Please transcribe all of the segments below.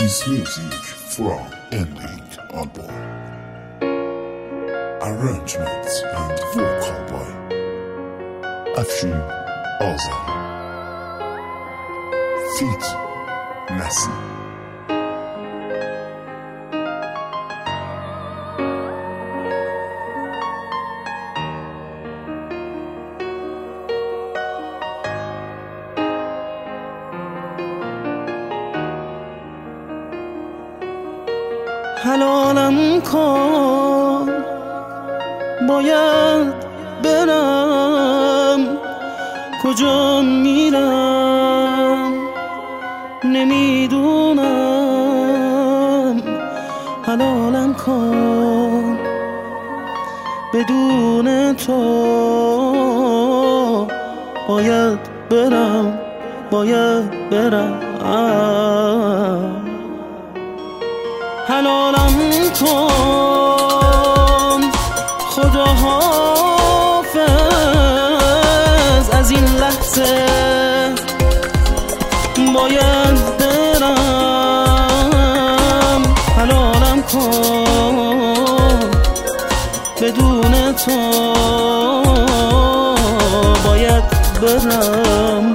is music from Ending album. Arrangements and vocal by Afshin Azari. Feat Nassim. حلالم کن باید برم کجا میرم نمیدونم حلالم کن بدون تو باید برم حلالم کن خدا حافظ از این لحظه باید برم حلالم کن بدون تو باید برم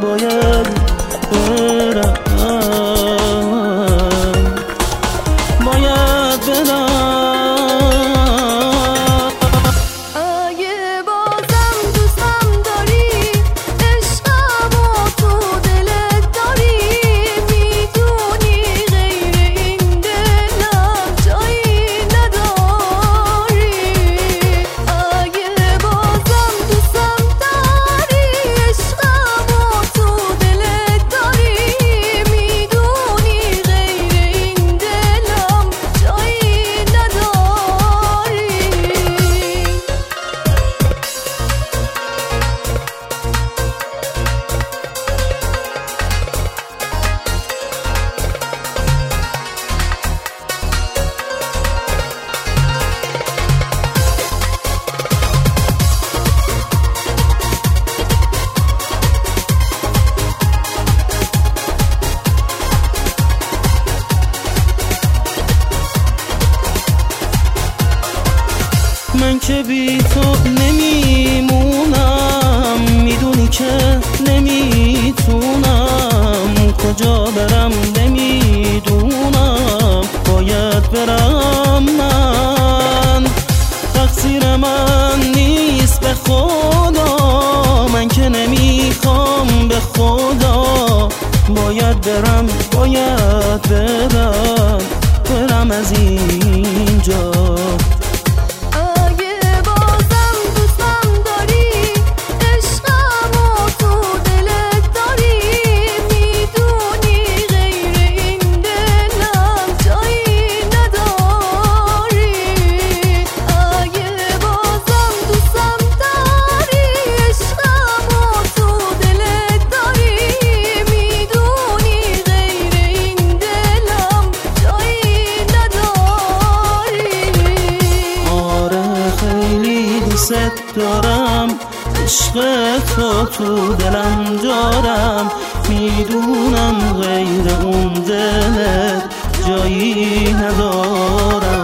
اگه بازم دوستم داری عشقم و تو دلت داری میدونی غیر این دلم جایی نداری اگه بازم دوستم داری عشقم و تو دلت داری میدونی غیر این دلم جایی نداری من که بی تو نمیمونم میدونی که نمیتونم کجا برم نمیدونم باید برم من تقصیر من نیست به خدا من که نمیخوام به خدا باید برم از اینجا دارم عشق تو دلم دارم میدونم غیر اون دلت جایی ندارم